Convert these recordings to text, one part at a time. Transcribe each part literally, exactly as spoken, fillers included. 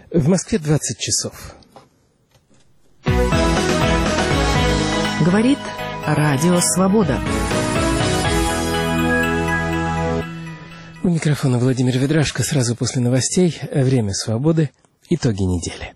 В Москве двадцать часов. Говорит Радио Свобода. У микрофона Владимир Ведрашко. Сразу после новостей «Время свободы. Итоги недели».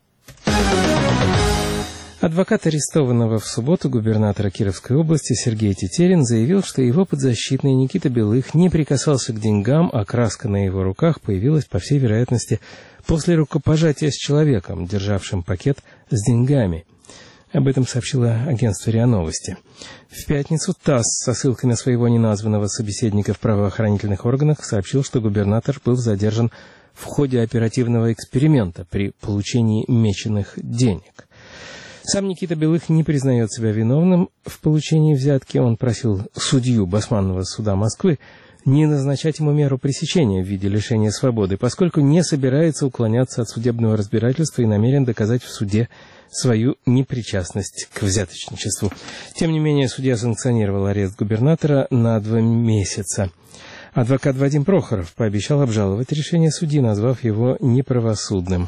Адвокат арестованного в субботу губернатора Кировской области Сергей Тетерин заявил, что его подзащитный Никита Белых не прикасался к деньгам, а краска на его руках появилась, по всей вероятности, после рукопожатия с человеком, державшим пакет с деньгами. Об этом сообщило агентство РИА Новости. В пятницу ТАСС со ссылкой на своего неназванного собеседника в правоохранительных органах сообщил, что губернатор был задержан в ходе оперативного эксперимента при получении меченых денег. Сам Никита Белых не признает себя виновным в получении взятки. Он просил судью Басманного суда Москвы не назначать ему меру пресечения в виде лишения свободы, поскольку не собирается уклоняться от судебного разбирательства и намерен доказать в суде свою непричастность к взяточничеству. Тем не менее, судья санкционировал арест губернатора на два месяца. Адвокат Вадим Прохоров пообещал обжаловать решение судьи, назвав его неправосудным.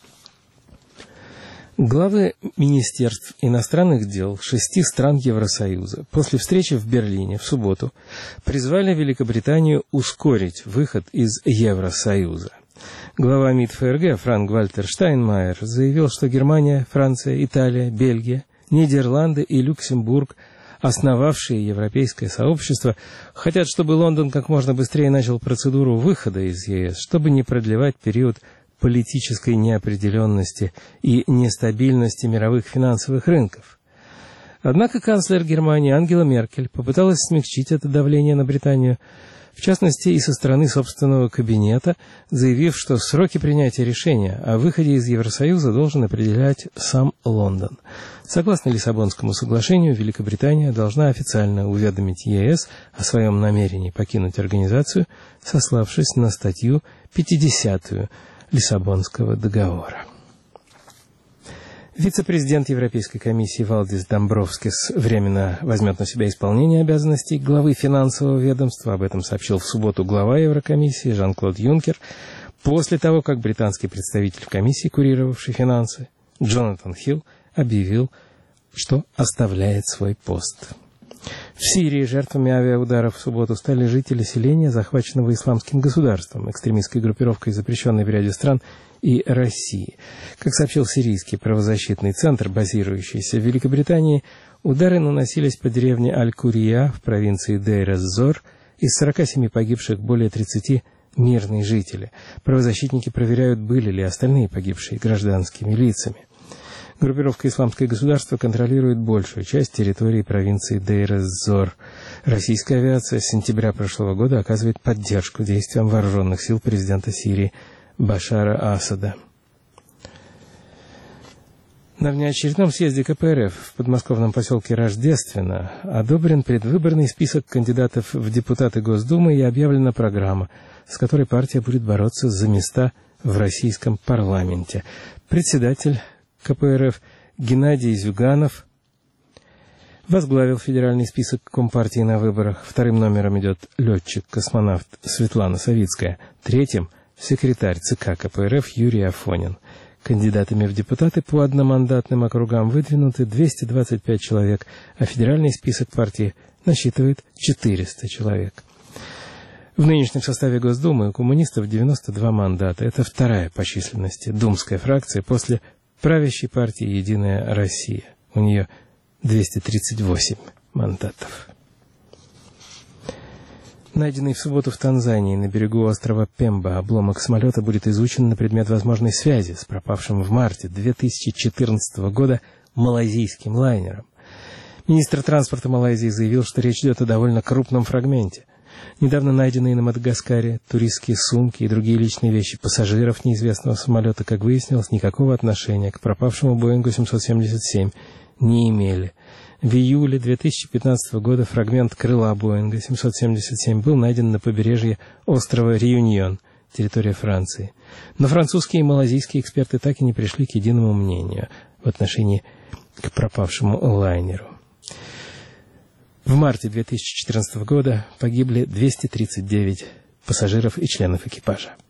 Главы министерств иностранных дел шести стран Евросоюза после встречи в Берлине в субботу призвали Великобританию ускорить выход из Евросоюза. Глава МИД ФРГ Франк-Вальтер Штайнмайер заявил, что Германия, Франция, Италия, Бельгия, Нидерланды и Люксембург, основавшие Европейское сообщество, хотят, чтобы Лондон как можно быстрее начал процедуру выхода из ЕС, чтобы не продлевать период политической неопределенности и нестабильности мировых финансовых рынков. Однако канцлер Германии Ангела Меркель попыталась смягчить это давление на Британию, в частности и со стороны собственного кабинета, заявив, что сроки принятия решения о выходе из Евросоюза должен определять сам Лондон. Согласно Лиссабонскому соглашению, Великобритания должна официально уведомить ЕС о своем намерении покинуть организацию, сославшись на статью пятидесятую Лиссабонского договора. Вице-президент Европейской комиссии Валдис Домбровскис временно возьмет на себя исполнение обязанностей главы финансового ведомства. Об этом сообщил в субботу глава Еврокомиссии Жан-Клод Юнкер, после того, как британский представитель в комиссии, курировавший финансы, Джонатан Хилл, объявил, что оставляет свой пост. В Сирии жертвами авиаударов в субботу стали жители селения, захваченного Исламским государством, экстремистской группировкой, запрещенной в ряде стран, и России. Как сообщил сирийский правозащитный центр, базирующийся в Великобритании, удары наносились по деревне Аль-Курия в провинции Дейр-эз-Зор. Из сорока семи погибших более тридцати мирные жители. Правозащитники проверяют, были ли остальные погибшие гражданскими лицами. Группировка «Исламское государство» контролирует большую часть территории провинции Дейр-эз-Зор. Российская авиация с сентября прошлого года оказывает поддержку действиям вооруженных сил президента Сирии Башара Асада. На внеочередном съезде ка пэ эр эф в подмосковном поселке Рождественно одобрен предвыборный список кандидатов в депутаты Госдумы и объявлена программа, с которой партия будет бороться за места в российском парламенте. Председатель ка пэ эр эф Геннадий Зюганов возглавил федеральный список Компартии на выборах. Вторым номером идет летчик-космонавт Светлана Савицкая. Третьим – секретарь ЦК ка пэ эр эф Юрий Афонин. Кандидатами в депутаты по одномандатным округам выдвинуты двести двадцать пять человек, а федеральный список партии насчитывает четыреста человек. В нынешнем составе Госдумы у коммунистов девяносто два мандата. Это вторая по численности думская фракция после правящей партии «Единая Россия». У нее двести тридцать восемь мандатов. Найденный в субботу в Танзании на берегу острова Пемба обломок самолета будет изучен на предмет возможной связи с пропавшим в марте две тысячи четырнадцатого года малайзийским лайнером. Министр транспорта Малайзии заявил, что речь идет о довольно крупном фрагменте. Недавно найденные на Мадагаскаре туристские сумки и другие личные вещи пассажиров неизвестного самолета, как выяснилось, никакого отношения к пропавшему Боингу семьсот семьдесят семь не имели. В июле две тысячи пятнадцатого года фрагмент крыла Боинга семьсот семьдесят семь был найден на побережье острова Реюньон, территория Франции. Но французские и малайзийские эксперты так и не пришли к единому мнению в отношении к пропавшему лайнеру. В марте две тысячи четырнадцатого года погибли двести тридцать девять пассажиров и членов экипажа.